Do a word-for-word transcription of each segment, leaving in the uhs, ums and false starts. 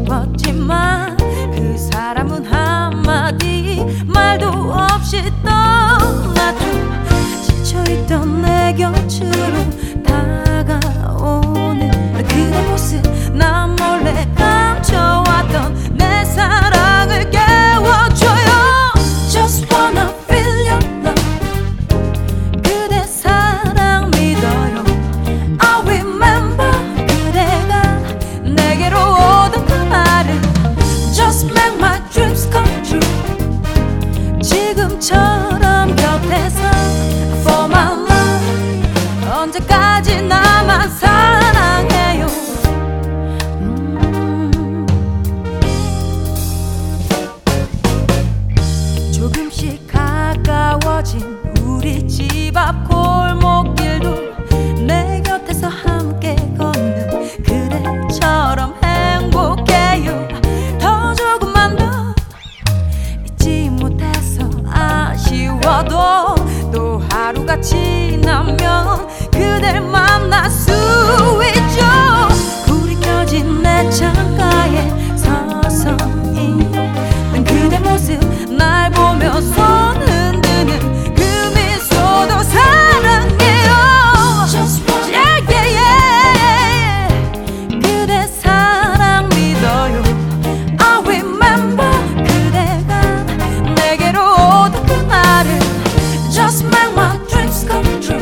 싶었지만 그 사람은 한마디 말도 없이 떠났죠. 지쳐있던 내 곁으로 다가오는 그대 모습, 난 몰래 감춰왔던 내 사랑을 깨워줘요. Just wanna feel your love. 그대 사랑 믿어요. I remember 그대가 내게로 오던 그날을. Just make my dreams come true. 지금처럼 곁에서 For my love. 언제까지 나만 사랑해요. 음. 조금씩 가까워진 우리 집 앞 골목길도 내 곁에서 함께 걷는 그대처럼 행복해요. 더 조금만 더 잊지 못해서 아쉬워도 또 하루가 지나면 그댈 만날 수 있죠. 불이 켜진 내 창가에 서서히 난 그대 모습 날 보며 손 흔드는 그 미소도 사랑해요. yeah, yeah, yeah. 그대 사랑 믿어요. I remember 그대가 내게로 오던 그날을. Just make my dreams come true.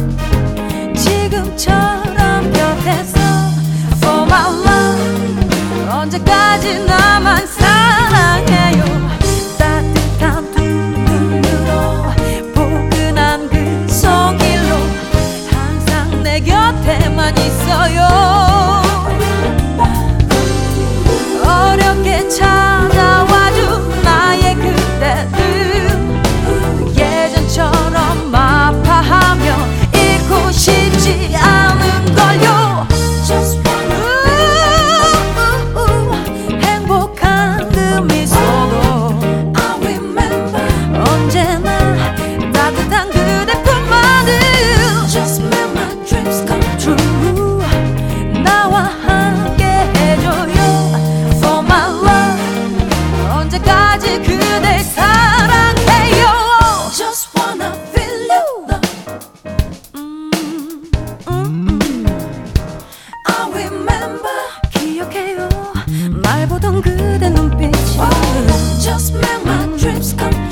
지금처럼 곁에서 For my love. 언제까지 나만 사랑해요. 따뜻한 두 눈으로 포근한 그 손길로 항상 내 곁에만 있어요. 어렵게 찾아와준 나의 그대들 예전처럼 아파하며 잊고 싶지 않은걸요. Just wanna 행복한 그 미소도 I remember 언제나 따뜻한 그대 품안을. Just make my dreams come true. 나와 함께 해줘요. For my love. 언제까지 그댈 사랑해요. Just wanna feel your love. 음, 음, 음. I remember 기억해요. 날 보던 그대 눈빛이. Just make my dreams come